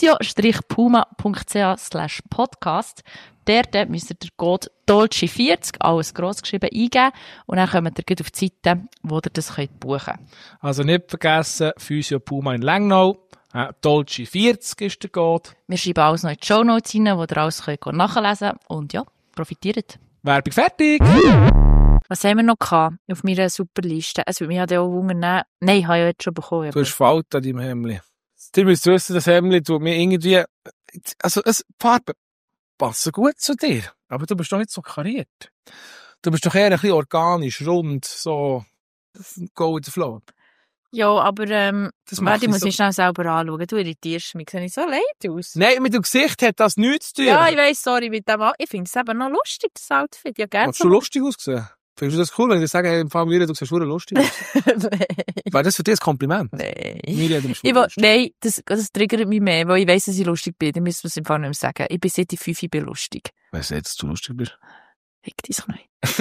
physio-puma.ch/podcast. Dort müsst ihr den Code Dolce40, alles gross geschrieben, eingeben. Und dann kommt ihr auf die Seite, wo ihr das buchen könnt. Also nicht vergessen, Physio Puma in Lengnau. Dolce40 ist der Code. Wir schreiben alles noch in die Shownotes rein, wo ihr alles nachlesen könnt. Und ja, profitiert. Werbung fertig! Was haben wir noch gehabt auf meiner Superliste? Es würde mich ja auch wundern. Nein, ich habe ja jetzt schon bekommen. Du hast Falten an deinem Hemdli. Ihr müsst wissen, das Hemdli tut mir irgendwie... Also, die Farben passen gut zu dir. Aber du bist doch nicht so kariert. Du bist doch eher ein bisschen organisch, rund, so... Go with the flow. Ja, aber Das macht ich muss so- mich schnell selber anschauen. Du irritierst mich. Sehe ich so leid aus? Nein, mit dem Gesicht hat das nichts zu tun. Ja, ich weiss, sorry mit dem. Ich finde es eben noch lustig, das Outfit. Ja, gerne. Hast du lustig ausgesehen? Findest du das cool, wenn ich dir sage, hey, im Fall Miriam, du siehst verdammt lustig aus? Wäre das für dich ein Kompliment? Nein. Miriam, du bist Ich lustig. nein, das triggert mich mehr, weil ich weiss, dass ich lustig bin. Dann müssen wir es im Fall nicht mehr sagen. Ich bin seit die 5 bin lustig. Wer sagt, dass du lustig bist? Fick dein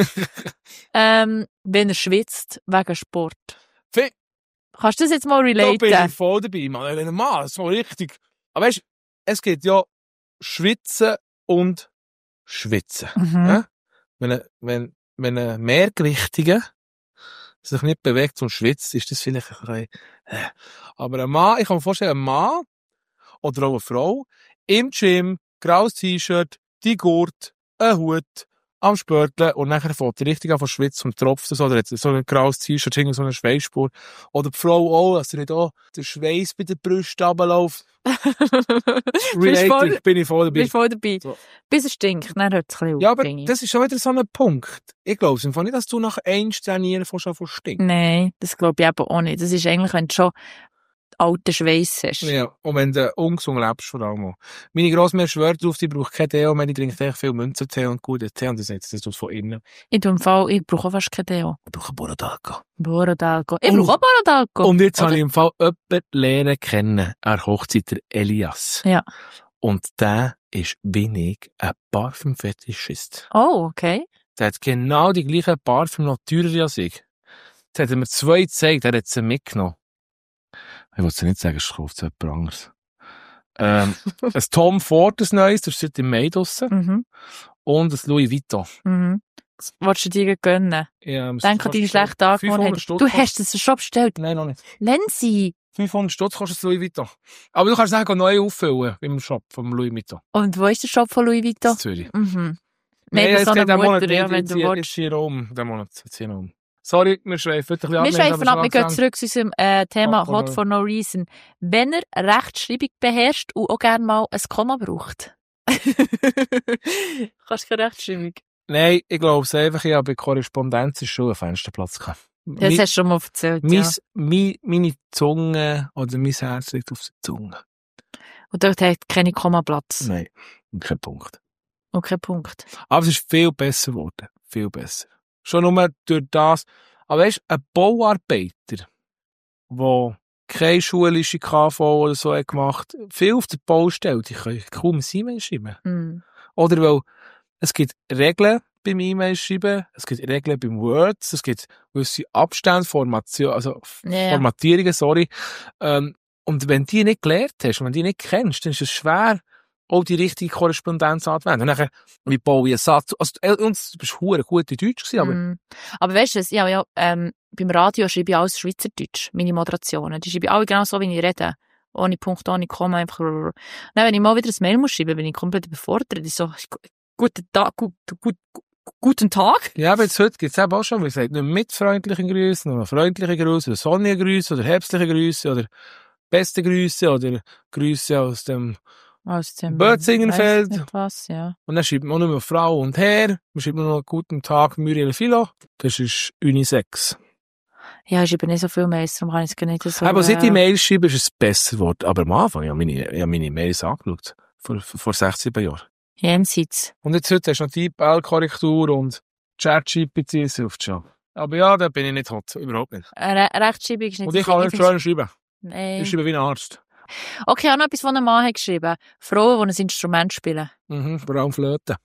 Knie. Wenn er schwitzt, wegen Sport. Kannst du das jetzt mal Da bin relaten? ich voll dabei, Mann. Wenn ein Mann so richtig... Aber weißt, es gibt ja Schwitzen und Schwitzen. Mhm. Ja? Wenn ein Mehrgewichtiger sich nicht bewegt und schwitzt, ist das vielleicht ein bisschen... Aber ein Mann, ich kann mir vorstellen, ein Mann oder auch eine Frau im Gym, graues T-Shirt, die Gurt, ein Hut, am Spörteln und nachher fährt die richtig an von schwitzen und tropft so, oder jetzt so ein graues T-Shirt, irgendwie so eine Schweißspur. Oder die Frau auch, dass nicht auch der Schweiß bei der Brust runterläuft. Related, bin ich voll dabei. Bist voll dabei. So. Bis es stinkt, dann hört es ein bisschen Ja, auf, aber finde ich. das ist schon wieder so ein Punkt. Ich glaube es einfach nicht, dass du nach 1 Trainieren schon von stinkt. Nein, das glaube ich eben auch nicht. Das ist eigentlich, wenn du schon alten Schweiß hast. Ja, und wenn du ungesund lebst, vor allem auch. Meine Grossmutter schwört drauf, die braucht kein Deo mehr, die trinkt echt viel Münzentee und guten Tee und das tut von innen. In dem Fall, ich brauche auch fast kein Deo. Ich brauche Borodalco. Borodalco. Ich Oh. brauche auch Borodalco. Und jetzt Oder? habe ich im Fall jemanden lernen kennen, an der Hochzeit, der Elias. Ja. Und der ist wie ich ein Parfümfetischist. Oh, okay. Der hat genau die gleichen Parfüm noch teurer als ich. Jetzt hat er mir 2 gezeigt, er hat sie mitgenommen. Ich wollte nicht sagen, es kauft jemand anderes. Ein Tom Ford, ein neues, das ist seit im Mai draussen. Mhm. Und ein Louis Vuitton. Mhm. Was willst du dir gönnen? Ja, Denk an deine schlechte Angewohnheit. 500 Stutz Du kostet- hast es schon bestellt. Nein, noch nicht. Lenzi. 500 Stutz kostet das Louis Vuitton. Aber du kannst es auch neu auffüllen im Shop vom Louis Vuitton. Und wo ist der Shop von Louis Das Vuitton? ist Zürich. Mhm. Nein, Neben es so geht einer den Monat Mutter, ja, nicht. wenn Jetzt du hier- willst. jetzt hier um. Den Monat. Jetzt hier um. Sorry, wir schweifen ein bisschen ab. Wir schweifen ab, wir gehen aber zurück zu unserem Thema Hot for Hot for no reason. Wenn er Rechtschreibung beherrscht und auch gerne mal ein Komma braucht. Kannst du keine Rechtschreibung? Nein, ich glaube es einfach, ich habe bei Korrespondenz ist schon einen Fensterplatz gehabt. Das hast du schon mal erzählt, ja. Meine Zunge oder mein Herz liegt auf der Zunge. Und dort hat keine Kommaplatz. Nein, kein Punkt. Okay, Punkt. Aber es ist viel besser geworden. Viel besser. Schon nur durch das. Aber weißt du, ein Bauarbeiter, der keine schulische KV oder so hat gemacht, viel auf der Baustelle, die können kaum ein E-Mail schreiben. Mhm. Oder weil es gibt Regeln beim E-Mail schreiben, es gibt Regeln beim Word, es gibt gewisse Abstände, Formatierungen, sorry. Und wenn du die nicht gelernt hast, und wenn du die nicht kennst, dann ist es schwer, auch die richtige Korrespondenz anzuwenden. Und nachher, wie baue ich einen Satz? Also, du bist verdammt gut in Deutsch gewesen, aber Mhm. Aber weißt du, ja, beim Radio schreibe ich alles Schweizerdeutsch, meine Moderationen. Die schreibe ich alle genau so, wie ich rede. Ohne Punkt, ohne Komma, einfach. Dann, wenn ich mal wieder ein Mail muss schreiben, bin ich komplett überfordert. Ich so, guten Tag, guten Tag. ja, aber jetzt heute gibt es eben auch schon, wie gesagt, nicht mit freundlichen Grüßen, oder freundliche Grüße, oder sonnige Grüße, oder herbstliche Grüße, oder beste Grüße, oder Grüße aus dem Aus dem Bötzingenfeld. weiss nicht was, ja. Und dann schreibt man auch nicht mehr Frau und Herr, man schreibt nur noch guten Tag, Muriel Philo. Das ist Unisex. Ja, ich schreibe nicht so viel Mails, darum kann ich es gar nicht so... Aber seit ich Mails schreibe, ist es besser geworden. Aber am Anfang, ich habe meine Mails angeschaut. Vor 6, 7 Jahren. Jenseits. Und jetzt heute hast du noch die IPL-Korrektur und Chat-GPT, es hilft schon. Aber ja, da bin ich nicht hot. Überhaupt nicht. Rechtschreibung ist nicht... Und ich kann nicht schön schreiben. Nein. Ich schreibe wie ein Arzt. Okay, auch noch etwas, was ein Mann hat geschrieben. Frauen, die ein Instrument spielen. Vor allem Flöten.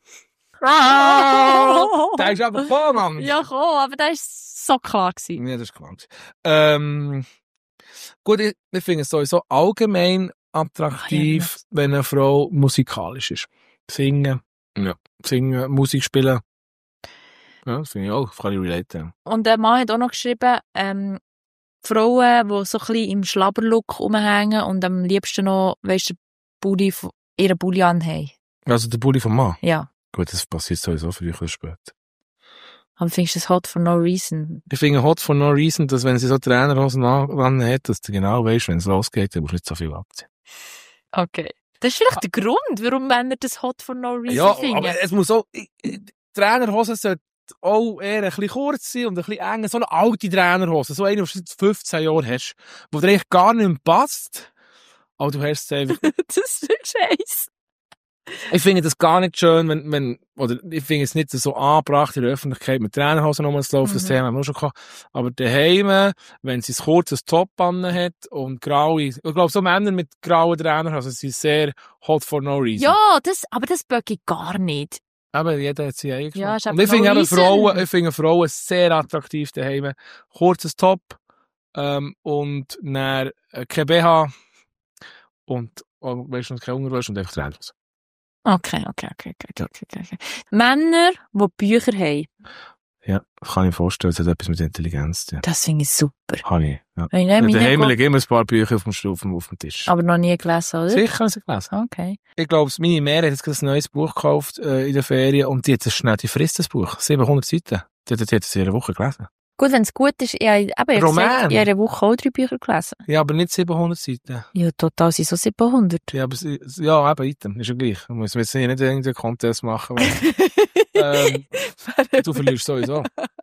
Oh. Der ist einfach voll, Mann. Ja, komm, aber das war so klar gewesen. Ja, das ist klar. Gut, ich finde es sowieso allgemein attraktiv, wenn eine Frau musikalisch ist. Singen, Musik spielen. Ja, das finde ich auch, das kann ich relaten. Und der Mann hat auch noch geschrieben, Frauen, die so ein bisschen im Schlabberlook rumhängen und am liebsten noch, weisst du, ihren Bulli anhaben. Also der Bulli vom Mann? Ja. Gut, das passiert sowieso früher oder später. Aber findest du das hot for no reason? Ich finde hot for no reason, dass wenn sie so Trainerhosen an hat, dass du genau weißt, wenn es losgeht, dann musst du nicht so viel abziehen. Okay. Das ist vielleicht der Grund, warum Männer das hot for no reason Ja, finden. aber es muss auch, Trainerhosen sollten auch eher ein bisschen kurz sein und ein bisschen eng. So eine alte Trainerhose, so eine, die du seit 15 Jahren hast, wo dir eigentlich gar nicht mehr passt. Aber du hast es einfach. Das ist scheiße. Ich finde das gar nicht schön, oder ich finde es nicht so angebracht in der Öffentlichkeit mit Trainerhosen rumzulaufen, das Thema haben wir auch schon gehabt. Aber daheim, wenn sie ein kurzes Top an hat und graue, ich glaube, so Männer mit grauen Trainerhosen sind sehr hot for no reason. Ja, aber das böcke ich gar nicht. Aber jeder hat seinen eigenen Ja, Geschmack. ist Und eben ich finde noch eben Reason. ich finde Frauen sehr attraktiv daheim. Kurzes Top, und dann kein BH und, weißt du, kein Unterwäsche und einfach tränenlos. Okay. Männer, die Bücher haben, Ja, kann ich mir vorstellen, es hat etwas mit Intelligenz zu tun. das finde ich super. Habe ich, ja. Wenn ich nicht meine Daheim go- liegen immer ein paar Bücher auf dem Tisch. Aber noch nie gelesen, oder? Sicher habe ich sie gelesen. Okay. Ich glaube, meine Mär hat jetzt gerade ein neues Buch gekauft in der Ferien und die hat es schnell, die frisst das Buch. 700 Seiten. Die hat es in einer Woche gelesen. Gut, wenn es gut ist, ich habe Roman. in einer Woche auch 3 Bücher gelesen. Ja, aber nicht 700 Seiten. Ja, total sind so 700. Ja, aber ja, eben, Item. Ist ja gleich. Du musst jetzt nicht irgendeinen Contest machen. Weil, du verlierst sowieso.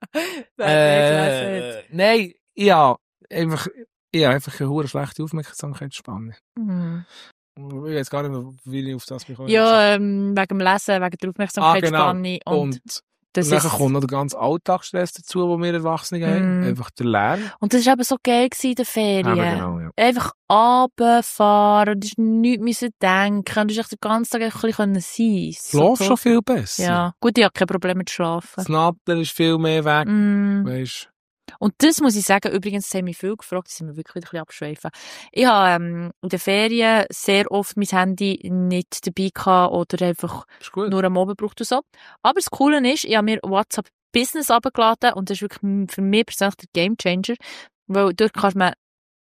Nein, ja, einfach eine hure schlechte Aufmerksamkeitsspanne. Mhm. Ich weiß gar nicht mehr, wie ich auf das bekomme. Ja, wegen dem Lesen, wegen der Aufmerksamkeitsspanne. Und das dann ist, kommt noch der ganze Alltagsstress dazu, den wir Erwachsene haben. Einfach der Lärm. und das war eben so geil gewesen in den Ferien. Eben genau, ja. Einfach runterfahren, du hast nichts müssen denken, du hast den ganzen Tag einfach ein bisschen sein. Schlaf schon viel besser. Ja, gut, ich habe kein Problem mit Schlafen. Das Nadel ist viel mehr weg. Weißt. Und das muss ich sagen, übrigens, das haben mich viel gefragt, das sind wir wirklich wieder ein bisschen abschweifen. Ich habe in den Ferien sehr oft mein Handy nicht dabei gehabt oder einfach Ist gut. nur am Abend gebraucht und so. Aber das Coole ist, ich habe mir WhatsApp Business abgeladen und das ist wirklich für mich persönlich der Gamechanger, weil dort kannst man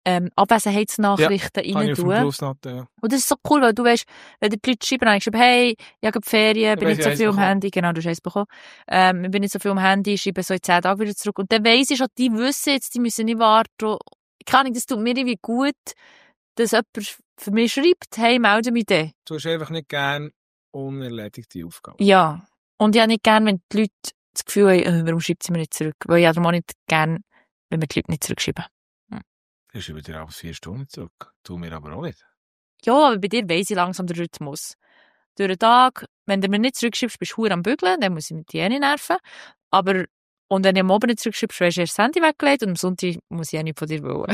Abwesenheitsnachrichten Kann ich auf dem rein tun. Berufsnatten, ja. Und das ist so cool, weil du weißt, wenn die Leute schreiben, dann schreiben, hey, ich habe Ferien, bin weiss nicht so ich, viel am eins Handy, genau, du hast eins bekommen, ich bin nicht so viel am Handy, schreibe so in 10 Tagen wieder zurück. Und dann weiss ich schon, die wissen jetzt, die müssen nicht warten. Keine Ahnung, das tut mir irgendwie gut, dass jemand für mich schreibt, hey, melde mich dann. Du hast einfach nicht gern unerledigte Aufgaben. Ja. Und ich habe nicht gern, wenn die Leute das Gefühl haben, warum schreibt sie mir nicht zurück? Weil ich habe darum auch nicht gern, wenn mir die Leute nicht zurückschreiben. Ich schreibe dir auch 4 Stunden zurück. Tu mir aber auch nicht. Ja, aber bei dir weiss ich langsam den Rhythmus. Durch den Tag, wenn du mir nicht zurückschreibst, bist du verdammt am Bügeln, dann muss ich mit dir nicht nerven. Aber, und wenn du am Abend nicht zurückschreibst, hast du erst das Handy weggelegt und am Sonntag muss ich auch nicht von dir wollen.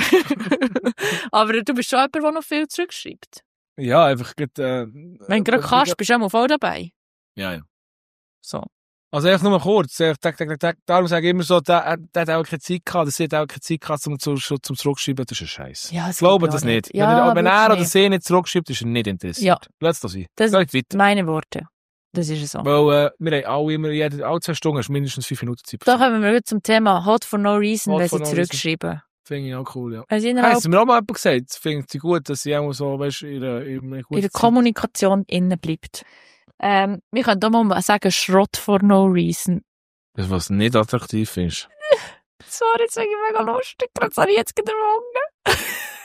Aber du bist schon jemand, der noch viel zurückschreibt. Ja, einfach Wenn du gerade kannst, bist du auch mal voll dabei. Ja. So. Also einfach nur kurz. Darum sage ich immer so, der hat auch keine Zeit gehabt, sie hat auch keine Zeit gehabt, zum Zurückschreiben. Das ist ein Scheiß. Ja, Ich glaube das nicht. Ja, wenn er oder nicht. sie nicht zurückschreibt, ist er nicht interessiert. Ja. Lass das sein. Das Geht sind weiter. meine Worte. Das ist so. Weil wir haben alle 2 Stunden hast du mindestens 5 Minuten Zeit. Da kommen wir wieder zum Thema Hot for no reason, Hot wenn for sie no zurückschreiben. Finde ich auch cool, ja. Also Hast du mir auch mal jemand gesagt, finde ich gut, dass sie auch so, weißt du, in in der Kommunikation innen bleibt. Wir können da mal sagen, Schrott for no reason. Das, was nicht attraktiv ist. Sorry, das finde ich mega lustig. Das habe ich jetzt gedrungen.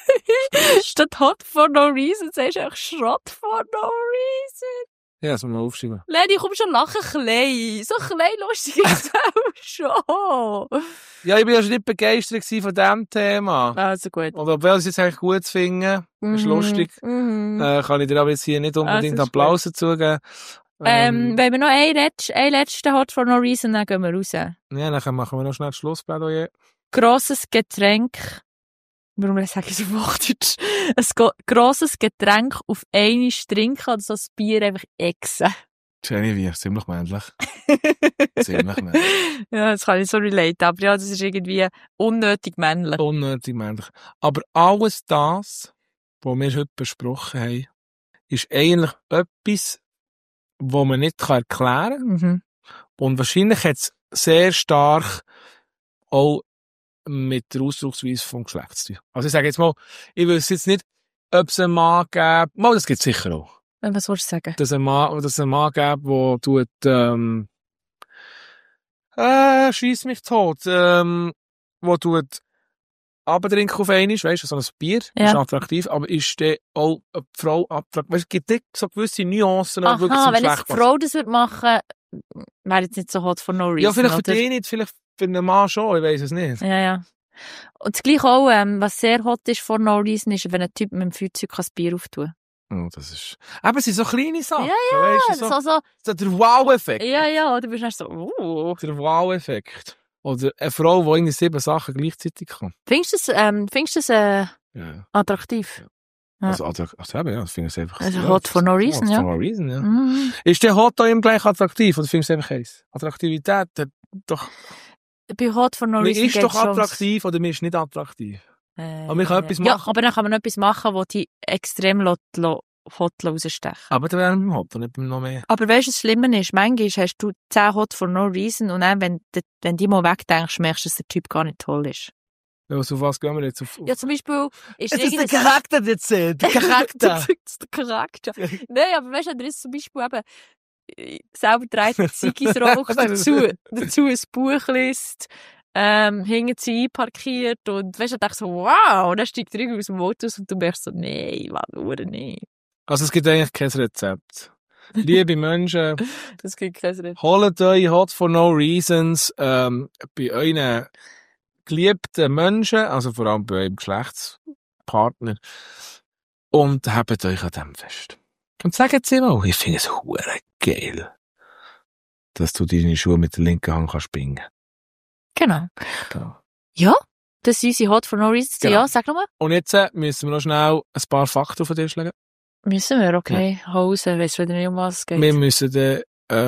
Statt Hot for no reason sagst du auch Schrott for no reason. Ja, das muss man aufschreiben. Leni, komm schon lachen, klein. So klein lustig ist es auch schon. Ja, ich bin ja schon nicht begeistert gewesen von diesem Thema. Also gut. Oder obwohl ich es jetzt eigentlich gut finde, ist lustig, kann ich dir aber jetzt hier nicht unbedingt Also ist Applaus dazugeben. Wenn wir noch ein letzten Hot for no reason, dann gehen wir raus. Ja, dann machen wir noch schnell das Schlussplädoyer. Grosses Getränk. Warum sage ich so Hochdeutsch? Ein grosses Getränk auf einmal trinken oder so ein Bier einfach exen. Genevieve, ziemlich männlich. Ziemlich männlich. Ja, das kann ich so relate. Aber ja, das ist irgendwie unnötig männlich. Unnötig männlich. Aber alles das, was wir heute besprochen haben, ist eigentlich etwas, was man nicht erklären kann. Mhm. Und wahrscheinlich hat es sehr stark auch mit der Ausdrucksweise vom Geschlecht zu tun. Also ich sage jetzt mal, ich weiß jetzt nicht, ob es einen Mann gibt, mal, das gibt es sicher auch. Was wolltest du sagen? Dass es einen Mann gibt, der tut, schieß mich tot, wo tut abtrinken auf einmal, weisst du, so ein Bier, Ja. ist attraktiv, aber ist dann auch eine Frau attraktiv? Weißt du, es gibt nicht so gewisse Nuancen, die wirklich Aha, zum wenn jetzt Geschlecht eine Frau das würde machen, wäre jetzt nicht so hot for no reason. Ja, vielleicht für oder? dich nicht, vielleicht für einen Mann schon, ich weiss es nicht. Ja, ja. Und das gleiche auch, was sehr hot ist for no reason, ist, wenn ein Typ mit dem Feuerzeug das Bier auftun. Oh, das ist... Aber es sind so kleine Sachen. Ja, ja, Weißt du, das ist so der Wow-Effekt. ja, du bist dann so, Der Wow-Effekt. Oder eine Frau, die irgendwie 7 Sachen gleichzeitig kann. Findest du das Ja. attraktiv? Ja. Ja. Also ich finde es einfach... Also hot for no reason, hot ja. for no reason, ja. Mhm. Ist der Hot auch immer gleich attraktiv, oder findest du einfach eins? Attraktivität, doch... Bei hot for no Man reason ist geht's doch schon attraktiv, oder man ist nicht attraktiv. Aber man kann etwas machen. Ja, aber dann kann man noch etwas machen, wo die extrem hot rausstechen. Aber dann wären wir beim Hot und nicht beim noch mehr. Aber weißt du, was Schlimme ist? Manchmal hast du 10 hot for no reason und dann, wenn du die mal wegdenkst, merkst du, dass der Typ gar nicht toll ist. Also auf was gehen wir jetzt? Ja, zum Beispiel ist Es ist der Charakter, der zählt. Der Charakter. Das ist der Charakter. Nein, aber weißt du, da ist zum Beispiel eben selber trägt ein Ziggis raucht, dazu ein Buch liest, hinten sie einparkiert und weißt du, denkst so, wow, und dann steigt er aus dem Auto aus und du merkst so, nee, was, nicht. Also es gibt eigentlich kein Rezept. Liebe Menschen, Das gibt kein Rezept. holt euch Hot for no reasons bei euren geliebten Menschen, also vor allem bei eurem Geschlechtspartner, und habt euch an dem fest. Und sagt sie mal, ich finde es hure geil, dass du deine Schuhe mit der linken Hand kannst binden. Genau. Genau. Ja, das sind unsere Hot for no reasons. Genau. Ja, sag nochmal. Und jetzt müssen wir noch schnell ein paar Fakten auf den Tisch legen. Müssen wir, okay. Hause, weißt du wieder nicht, um was es geht. Wir müssen wir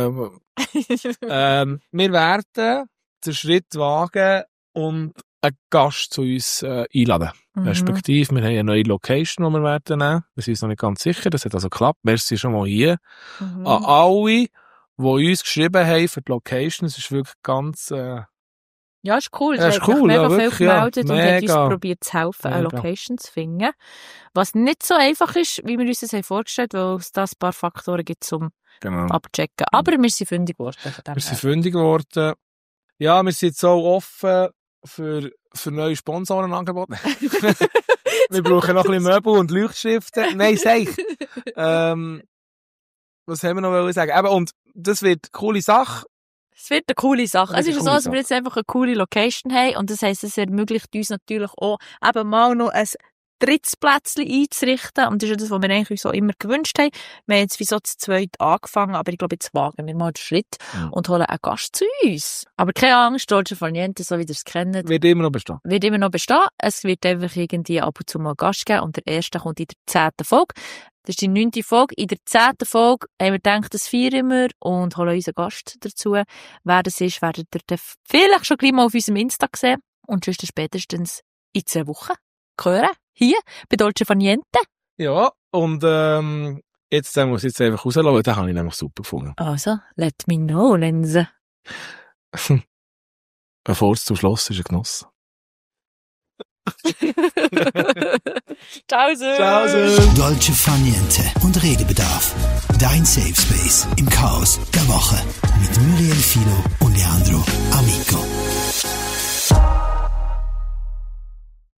werden den Schritt wagen und einen Gast zu uns einladen. Respektive, wir haben eine neue Location, die wir werden nehmen. Wir sind uns noch nicht ganz sicher, das hat also geklappt. Merci schon mal hier. An alle, die uns geschrieben haben für die Location. Es ist wirklich ganz... Ja, ist cool. Ja, Es ist hat sich cool, mega ja, viel wirklich, gemeldet ja. und hat Mega. uns probiert zu helfen, eine Mega. Location zu finden. Was nicht so einfach ist, wie wir uns das haben vorgestellt, weil es da ein paar Faktoren gibt zum Genau. Abchecken. Aber wir sind fündig geworden. von dem Wir sind her. fündig geworden. Ja, wir sind jetzt auch offen für neue Sponsorenangebote. Wir brauchen noch ein bisschen Möbel und Leuchtschriften. Nein, sag ich. Was haben wir noch wollen sagen? Eben, und das wird eine coole Sache. Es wird eine coole Sache. Das Es wird ist eine so, coole dass wir jetzt einfach eine coole Location haben und das heisst, es ermöglicht uns natürlich auch, eben mal noch ein drittes Plätzchen einzurichten und das ist ja das, was wir eigentlich so immer gewünscht haben. Wir haben jetzt wie so zu zweit angefangen, aber ich glaube, jetzt wagen wir mal den Schritt und holen einen Gast zu uns. Aber keine Angst, Dolce Far Niente, so wie ihr es kennt, Wird immer noch bestehen. wird immer noch bestehen. Es wird einfach irgendwie ab und zu mal Gast geben und der erste kommt in der 10. Folge. Das ist die 9. Folge. In der 10. Folge haben wir gedacht, das feiern wir und holen unseren Gast dazu. Wer das ist, werdet ihr dann vielleicht schon gleich mal auf unserem Insta sehen und sonst spätestens in 2 Wochen hören. Hier, bei Dolce Far Niente. Ja, und jetzt muss ich jetzt einfach rauslassen, den habe ich nämlich super gefunden. Also, let me know, Lense. Ein Furz zum Schloss ist ein Genuss. Ciao, Ciao. Dolce Far Niente und Redebedarf. Dein Safe Space im Chaos der Woche mit Muriel Filo und Leandro Amico.